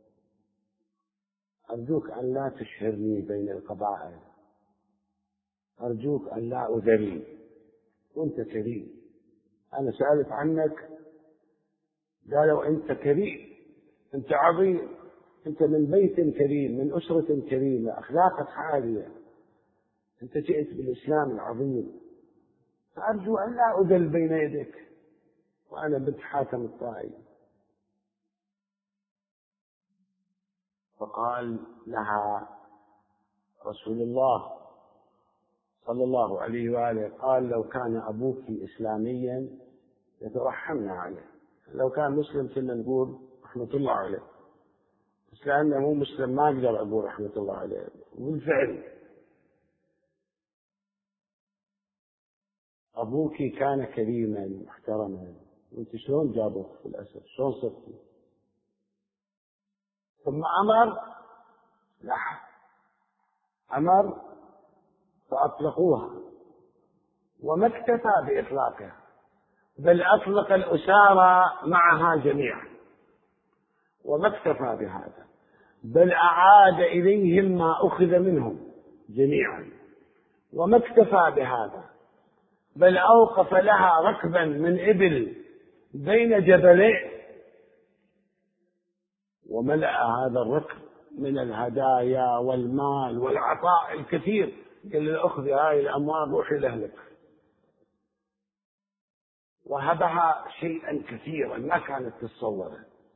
أرجوك أن لا تشهرني بين القبائل، أرجوك أن لا أذل، وأنت كريم، أنا سألت عنك قالوا أنت كريم، أنت عظيم، أنت من بيت كريم، من أسرة كريمة، أخلاقك عالية، أنت جئت بالإسلام العظيم، فأرجو أن لا أذل بين يديك، وأنا بنت حاتم الطائي. فقال لها رسول الله صلى الله عليه وآله، قال لو كان أبوك إسلاميا يترحمنا عليه، لو كان مسلم كنا نقول رحمة الله عليه، بس لأنه مو مسلم ما أقدر أقول رحمة الله عليه. وبالفعل أبوك كان كريما محترما، وأنت شلون جابوك في الأسر؟ شلون صرتي؟ ثم أمر فأطلقوها، وما اكتفى بإطلاقها بل أطلق الأسارى معها جميعا، وما اكتفى بهذا بل أعاد إليهم ما أخذ منهم جميعا، وما اكتفى بهذا بل أوقف لها ركبا من إبل بين جبلين، وملأ هذا الركب من الهدايا والمال والعطاء الكثير، قال له أخذ هاي الأموال روحي لأهلك، وهبها شيئا كثيرا ما كانت تتصوره.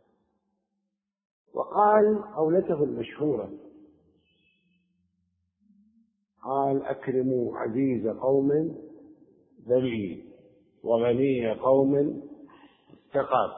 وقال قولته المشهورة، قال أكرموا عزيز قوم ذليل وغني قوم استقر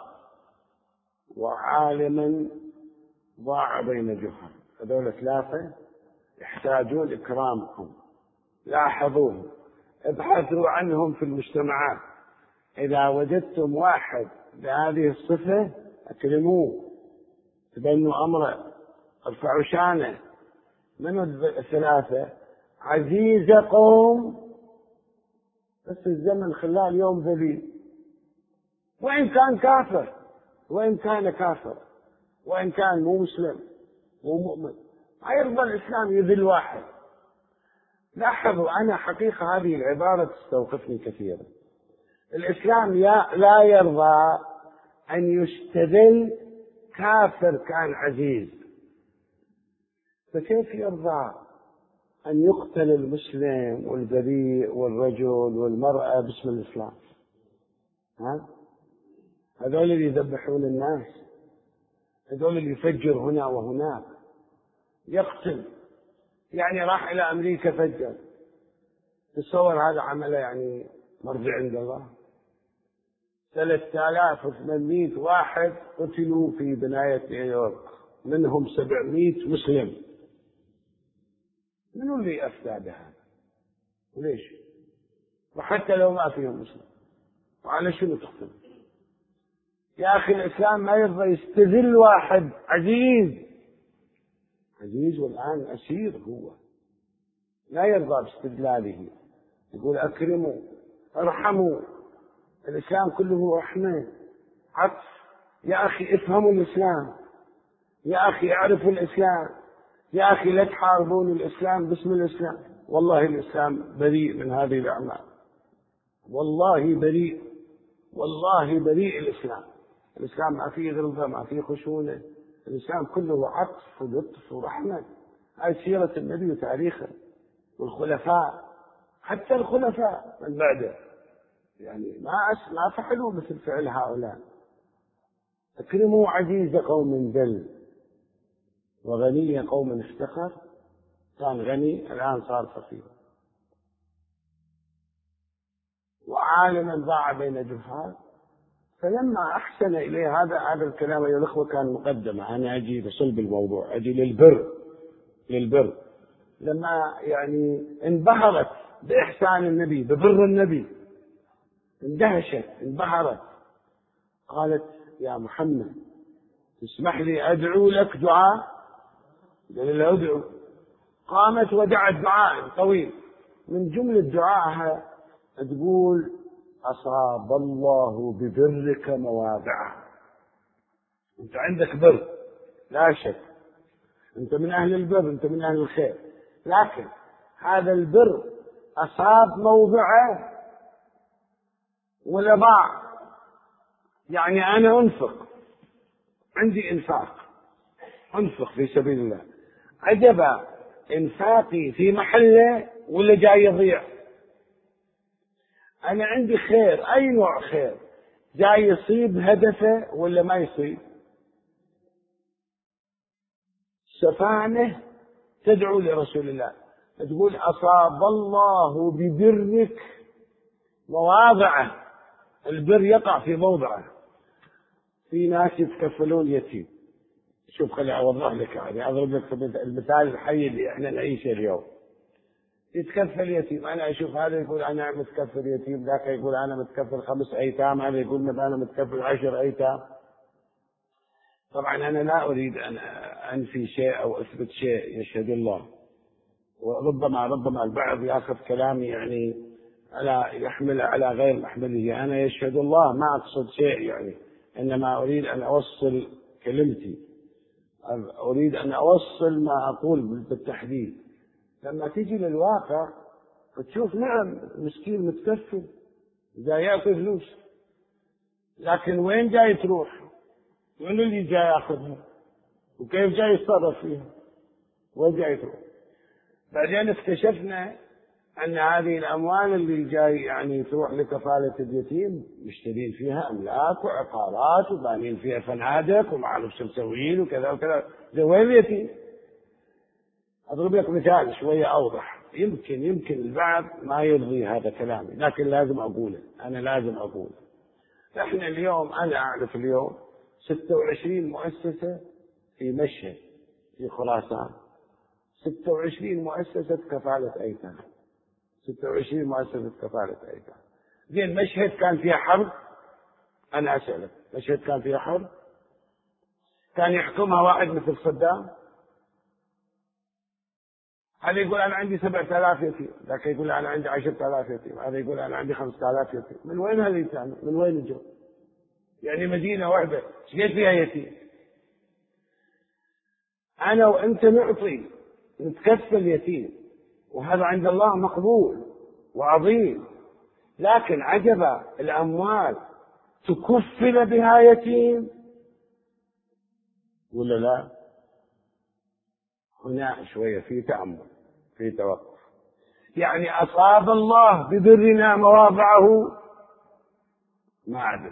وعالما ضاع بين جهر. هذول ثلاثة يحتاجون إكرامكم، لاحظوهم، ابحثوا عنهم في المجتمعات، إذا وجدتم واحد بهذه الصفة أكرموه، تبنوا أمره، ارفعوا شانه. من الثلاثة؟ عزيز قوم، بس الزمن خلال يوم ذليل، وإن كان كافر، وإن كان كافر، وإن كان مو مسلم مو مؤمن، ما يرضى الإسلام يذل واحد. لاحظوا، أنا حقيقة هذه العبارة تستوقفني كثيرا. الإسلام لا يرضى أن يستذل كافر كان عزيز، فكيف يرضى أن يقتل المسلم والبريء والرجل والمرأة باسم الإسلام؟ هذول اللي يذبحون الناس، هذول اللي يفجر هنا وهناك، يقتل، يعني راح إلى أمريكا فجر. تصور هذا عمله يعني مرضي عند الله. 3800 واحد قتلوا في بناية نيويورك، منهم 700 مسلم. منو اللي أفتى بهذا؟ وليش؟ وحتى لو ما فيهم مسلم، وعلى شنو تقتل؟ يا أخي الإسلام ما يرضى يستذل واحد عزيز والآن أسير، هو لا يرضى باستذلاله، يقول أكرموا ارحموا. الإسلام كله رحمة عطف. يا أخي افهموا الإسلام، يا أخي اعرفوا الإسلام، يا أخي لا تحاربون الإسلام باسم الإسلام. والله الإسلام بريء من هذه الأعمال، والله بريء، والله بريء الإسلام. الإسلام ما فيه غلظة، ما فيه خشونة، الإسلام كله عطف ولطف ورحمة. هاي سيرة النبي وتاريخه والخلفاء، حتى الخلفاء من بعده يعني ما فعلوا مثل فعل هؤلاء. اكرموا عزيز قوم ذل وغني قوم افتقر. كان غني الآن صار فقير، وعالما ضاع بين جفاف. فلما أحسن إليه هذا الكلام أيها الأخوة كان مقدمة. أنا أجي بصلب الموضوع، أجي للبر. لما يعني انبهرت بإحسان النبي، ببر النبي، اندهشت انبهرت، قالت يا محمد تسمح لي أدعو لك دعاء؟ قال له ادعو. قامت ودعت دعاء طويل، من جملة دعائها تقول أصاب الله ببرك مواضعه. أنت عندك بر لا شك، أنت من أهل البر، أنت من أهل الخير، لكن هذا البر أصاب موضعه ولا ضاع. يعني أنا أنفق، عندي أنفق في سبيل الله، عجبا إنفاقي في محله ولا جاي يضيع؟ أنا عندي خير، أي نوع خير، جاي يصيب هدفه ولا ما يصيب؟ سفانة تدعو لرسول الله، تقول أصاب الله ببرك مواضعه. البر يقع في موضعه. في ناس يتكفلون يتيم. شوف خليني أوضح لك، يعني أضرب لك المثال الحي اللي إحنا نعيشه اليوم. يتكفل يتيم، أنا أشوف هذا يقول أنا متكفل يتيم، ذاك يقول أنا متكفل 5 أيتام، هذا يقول أنا متكفل 10 أيتام. طبعا أنا لا أريد أن أنفي شيء أو أثبت شيء، يشهد الله. وربما البعض يأخذ كلامي يعني يحمل على غير محمله. أنا يشهد الله ما أقصد شيء يعني، إنما أريد أن أوصل كلمتي، أريد أن أوصل ما أقول بالتحديد. لما تيجي للواقع وتشوف نعم مسكين متكفل جاي يأخذ فلوس، لكن وين جاي تروح؟ وين اللي جاي يأخذها؟ وكيف جاي يتصرف فيها؟ وين جاي تروح؟ بعدين اكتشفنا أن هذه الأموال اللي جاي يعني تروح لكفالة اليتيم مشترين فيها أملاك وعقارات وبانين فيها فنادق وما أعرف شو مسوين وكذا وكذا. وين اليتيم؟ أضرب لك مثال شوية أوضح. يمكن البعض ما يرضي هذا كلامي، لكن لازم أقوله، أنا لازم أقوله. إحنا اليوم، أنا أعرف اليوم 26 مؤسسة في مشهد في خراسان، 26 مؤسسة كفالة أيتام، 26 مؤسسة كفالة أيتام. زين مشهد كان فيها حرب؟ أنا أسألك، مشهد كان فيها حرب؟ كان يحكمها واحد مثل صدام؟ هذا يقول أنا عندي 7000 يتيم، ذاك يقول أنا عندي 10000 يتيم، هذا يقول أنا عندي 5000 يتيم. من وين هاليتامى؟ من وين جو؟ يعني مدينة واحدة ايش فيها يتيم؟ أنا وأنت نعطي، نتكفل يتيم، وهذا عند الله مقبول وعظيم. لكن عجبا الأموال تكفل بها يتيم ولا لا؟ هنا شوية في تأمل، في توقف. يعني أصاب الله ببرنا مواضعه ما عدل.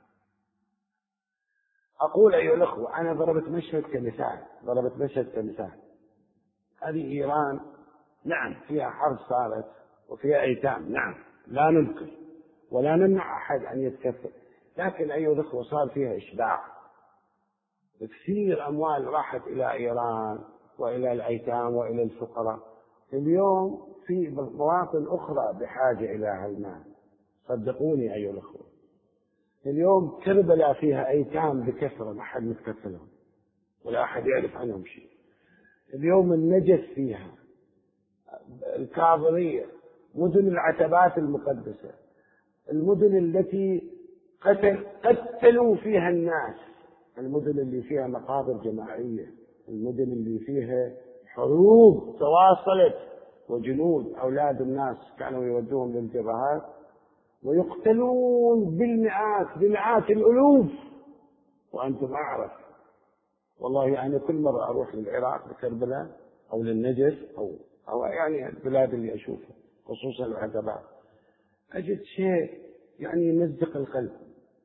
أقول أيها الأخوة، أنا ضربت مشهد كمثال. هذه إيران نعم فيها حرب صارت وفيها أيتام، نعم لا ننكر ولا نمنع أحد أن يتكفل، لكن أيها الأخوة صار فيها إشباع. كثير أموال راحت إلى إيران وإلى الأيتام وإلى الفقراء. اليوم في مواطن أخرى بحاجة إلى هالمال، صدقوني أيها الأخوة. اليوم كربلاء فيها أيتام بكثرة ما حد متكفلهم ولا أحد يعرف عنهم شيء. اليوم النجف فيها، الكاظمية، مدن العتبات المقدسة، المدن التي قتلوا فيها الناس، المدن اللي فيها مقابر جماعية، المدن اللي فيها حروب تواصلت وجنود أولاد الناس كانوا يودوهم للجبهات ويقتلون بمئات الألوف. وأنتم أعرف والله، أنا كل مرة أروح للعراق بكربلاء أو للنجف أو يعني البلاد اللي أشوفها خصوصا العتبات، أجد شيء يعني يمزق القلب،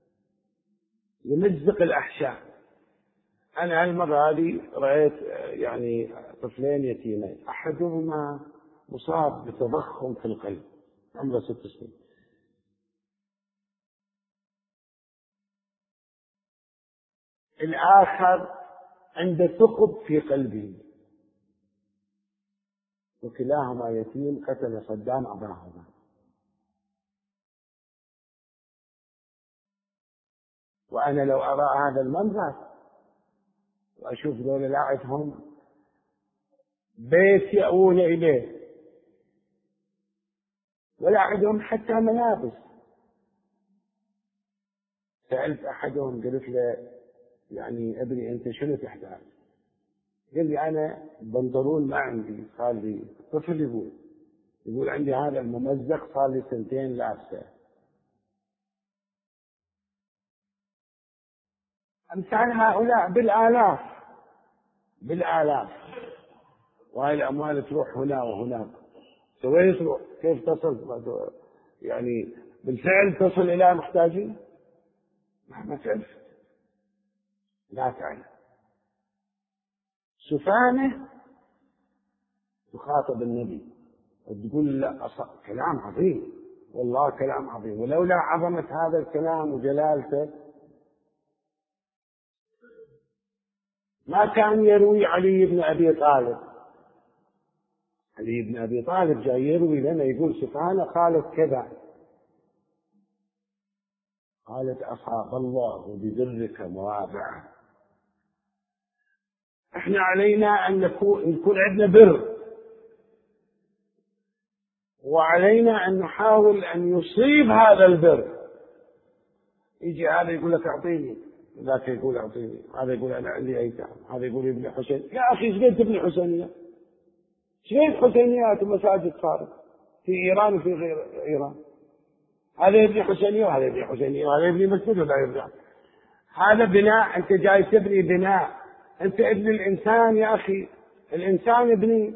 يمزق الأحشاء. أنا هالمرة هذه رأيت يعني طفلين يتيمين، أحدهما مصاب بتضخم في القلب عمره 6 سنين، الآخر عنده ثقب في قلبه، وكلاهما يتيم قتل صدام أباهما. وأنا لو أرى هذا المنظر وأشوف ذولا لا عندهم بيت يأوون إليه ولا عندهم حتى ملابس. سألت أحدهم قلت له يعني ابني أنت شنو تحتاج؟ قال لي أنا بنطلون ما عندي، صار لي طفل يقول عندي هذا الممزق صار لي 2 لابسه. أمثال هؤلاء بالآلاف، وهاي الأموال تروح هنا وهناك. وين تروح؟ كيف تصل؟ يعني بالفعل تصل إلى محتاجين؟ ما تعرف، لا تعلم. سفانة تخاطب النبي وتقول لا كلام عظيم، والله كلام عظيم، ولولا عظمة هذا الكلام وجلالته ما كان يروي علي بن أبي طالب. علي بن أبي طالب جاي يروي لنا يقول سفانة قالت كذا، قالت أصاب الله ببرك مواضعه. احنا علينا أن نكون عندنا بر، وعلينا أن نحاول أن يصيب هذا البر. يجي هذا يقول لك أعطيني، ذاك يقول أعطيني، هذا يقول أنا عندي أيتام، هذا يقول ابن حسين. يا أخي ايش قد ابن حسينية؟ ايش قد حسينيات ومساجد صارت في إيران وفي غير إيران؟ هذا ابن حسينية وهذا ابن حسينية وهذا ابن مسجد ولا يبنى. هذا بناء، أنت جاي تبني بناء، أنت ابن الإنسان يا أخي، الإنسان ابني.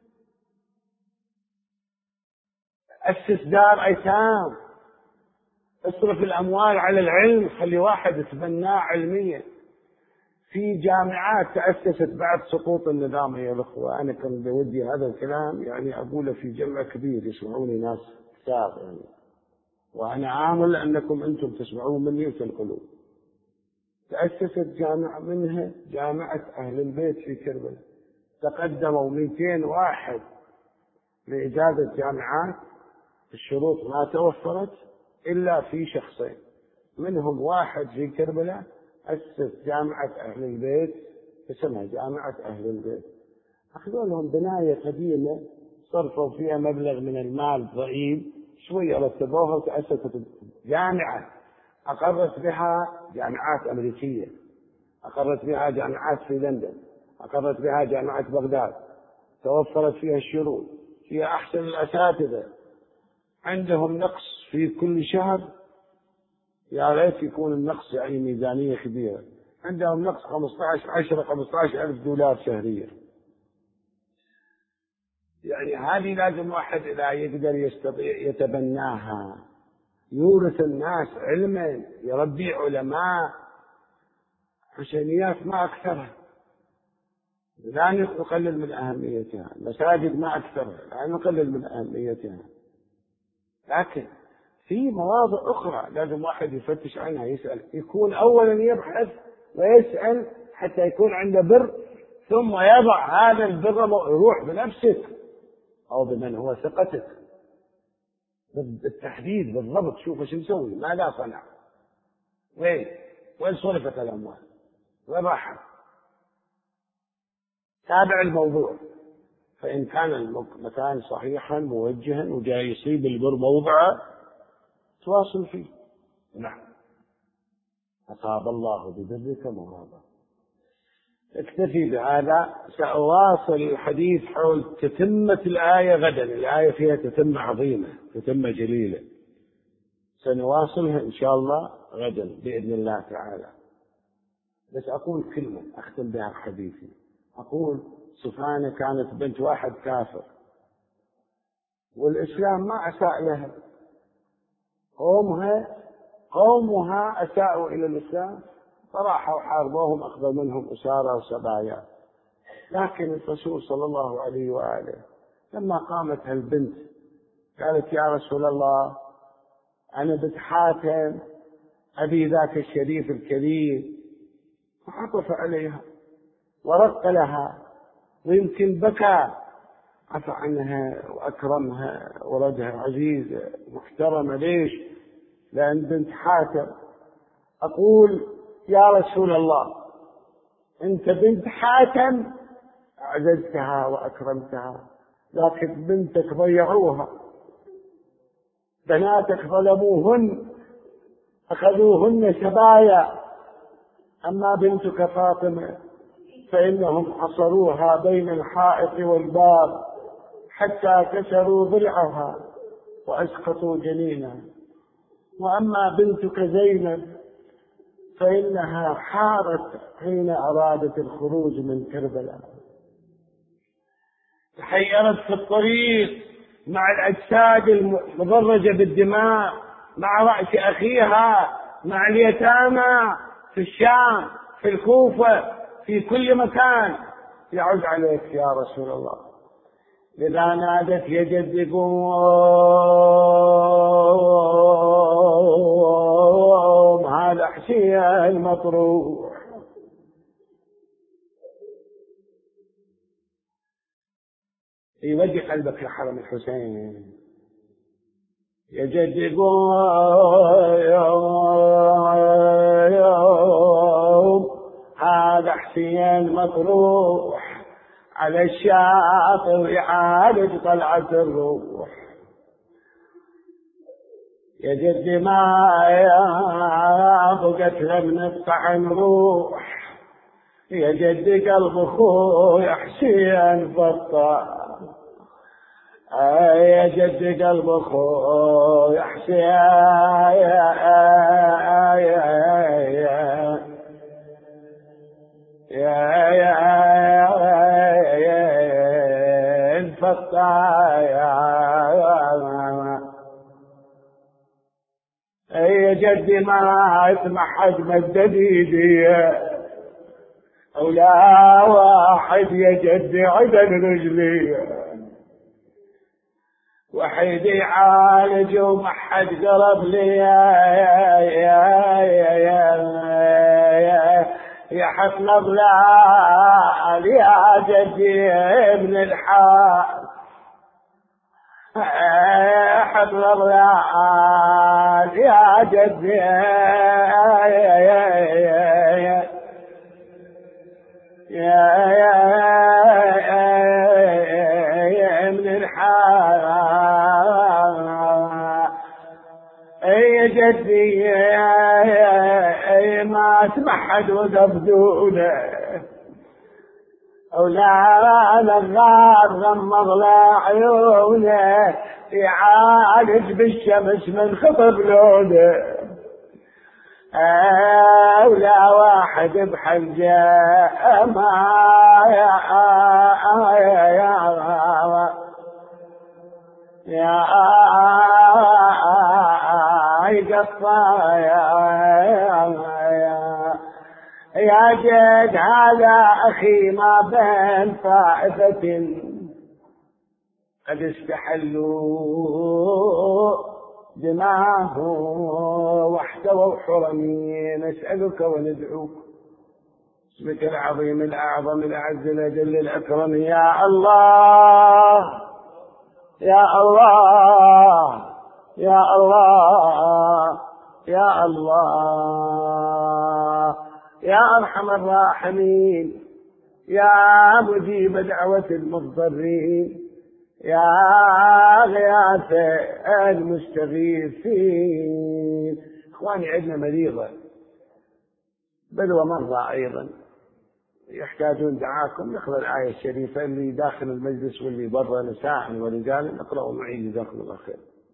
أسس دار أيتام، اصرف الأموال على العلم، خلي واحد يتبناه علميا. في جامعات تأسست بعد سقوط النظام يا الأخوة. أنا كان بودي هذا الكلام يعني أقوله في جمع كبير يسمعوني ناس كثار يعني، وأنا آمل أنكم أنتم تسمعون مني وتنقلون. تأسست جامعة منها جامعة أهل البيت في كربلاء، تقدموا 200 واحد لإجازة جامعات، الشروط ما توفرت إلا في شخصين، منهم واحد في كربلاء أسس جامعة أهل البيت اسمها جامعة أهل البيت. أخذوا لهم بناية قديمة صرفوا فيها مبلغ من المال ضئيل، شوية رتبوها وتأسست جامعة أقرت بها جامعات أمريكية، أقرت بها جامعات في لندن، أقرت بها جامعة بغداد، توفرت فيها الشروط، فيها أحسن الأساتذة، عندهم نقص في كل شهر، يا ريت يكون النقص يعني ميزانية كبيرة، عندهم نقص 15 ألف دولار شهريا. يعني هذه لازم واحد إذا يقدر يستطيع يتبناها، يورث الناس علما، يربي علماء، حسينيات ما أكثرها، لا نقلل من أهميتها، المساجد ما أكثرها لا نقلل من أهميتها، لكن في مواضع أخرى لازم واحد يفتش عنها، يسأل، يكون أولا يبحث ويسأل حتى يكون عنده بر، ثم يضع هذا البر يروح بنفسك أو بمن هو ثقتك بالتحديد بالضبط، شوف ايش نسوي، ماذا صنع، وين صرفت الأموال، وين راحت، تابع الموضوع. فإن كان المكان صحيحا موجها وجاي يصيب البر موضعه تواصل فيه. نعم، أصاب الله ببرك مرابا. اكتفي بهذا، سأواصل الحديث حول تتمة الآية غدا، الآية فيها تتمة عظيمة، تتمة جليلة، سنواصلها إن شاء الله غدا بإذن الله تعالى. بس أقول كلمة أختم بها حديثي، أقول سفانة كانت بنت واحد كافر، والإسلام ما أساء لها، قومها أساءوا إلى الإسلام فراحوا حاربوهم، أخذوا منهم أسارى وسبايا، لكن الرسول صلى الله عليه وآله لما قامت هالبنت قالت يا رسول الله أنا بنت حاتم أبي ذاك الشريف الكريم، وعطف عليها ورق لها، ويمكن بكى، عفى عنها وأكرمها، ولدها عزيزة محترمة. ليش؟ لأن بنت حاتم. أقول يا رسول الله أنت بنت حاتم أعززتها وأكرمتها، لكن بنتك ضيعوها، بناتك ظلموهن أخذوهن سبايا، أما بنتك فاطمة فإنهم حصروها بين الحائط والباب حتى كسروا ضلعها وأسقطوا جنينها، وأما بنتك زينب فإنها حارت حين أرادت الخروج من كربلاء، تحيرت في الطريق مع الأجساد المضرجة بالدماء، مع رأس أخيها، مع اليتامى في الشام، في الكوفة، في كل مكان. يعود عليك يا رسول الله إذا نادت يا جد قوم هذا حسين المطروح. يوجه قلبك لحرم الحسين، يا جد قوم هذا حسين مطروح على الشاطئ يعالج طلعة الروح. يا جد ما بقت لم نفتح نروح، يا جد قلب اخوي حسين بطال، يا جد قلب اخوي حسين يا جدي ما اسمع حد مدد ايدي، ولا واحد يا جدي عدل رجلي، وحيد يعالج وما حد قرب لي يا حسن ضلال يا جدي ابن الحال، حسن ضلال يا جدي ابن الحال، يا جدي ما اسمع حد وقف دونه، ولا نغار غمض لعيونه يعالج بالشمس من خطب لونه، ولا واحد بحجه ما الصايا يا جد هذا أخي ما بين طائفة قد استحلوا دماءه واحتووا حرمي، نسألك وندعوك باسمك العظيم الأعظم الأعز الأجل الأكرم يا الله يا الله يا الله يا الله يا أرحم الراحمين، يا مجيب دعوة المضطرين، يا غياث المستغيثين. إخواني عندنا مريضة بل ومرضى أيضا يحتاجون دعاكم. نقرأ الآية الشريفة اللي داخل المجلس واللي برا نساء ورجال نقرأ معي جزاكم الله خير.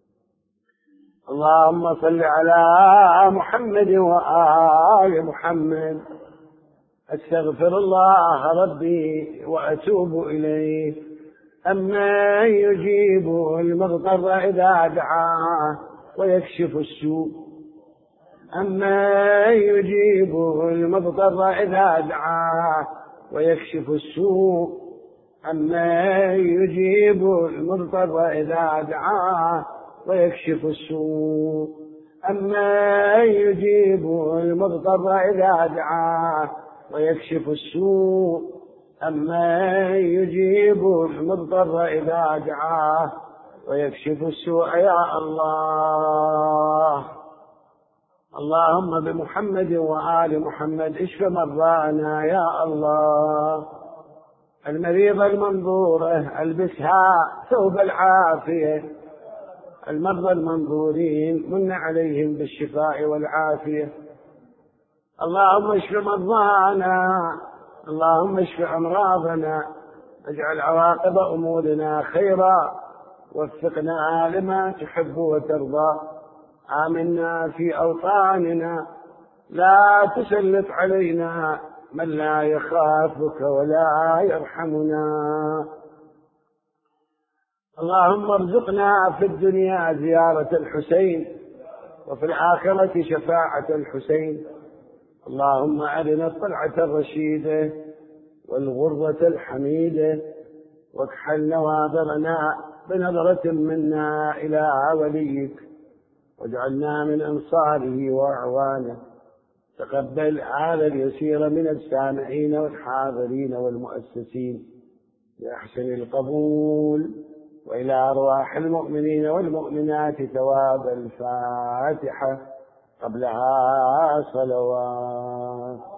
اللهم صل على محمد وآل محمد. أستغفر الله ربي وأتوب إليه. أما يجيب المضطر إذا دعاه ويكشف السوء، أما يجيب المضطر إذا دعاه ويكشف السوء، أما يجيب المضطر إذا دعاه ويكشف السوء، أما يجيب المضطر إذا دعاه ويكشف السوء، أما يجيب المضطر إذا دعاه ويكشف السوء يا الله. اللهم بمحمد وآل محمد اشف مرضانا يا الله. المريضة المنظورة البسها ثوب العافية، المرضى المنظورين من عليهم بالشفاء والعافية. اللهم اشف مرضانا، اللهم اشف أمراضنا، اجعل عواقب أمورنا خيرا، وفقنا لما تحب وترضى. آمنا في أوطاننا، لا تسلط علينا من لا يخافك ولا يرحمنا. اللهم ارزقنا في الدنيا زيارة الحسين، وفي الآخرة شفاعة الحسين. اللهم أرنا الطلعة الرشيدة والغرة الحميدة، واكحل نواظرنا بنظرة منا إلى وليك، واجعلنا من أنصاره وأعوانه. تقبل هذا اليسير من السامعين والحاضرين والمؤسسين بأحسن القبول، وإلى أرواح المؤمنين والمؤمنات ثواب الفاتحة قبلها صلوات.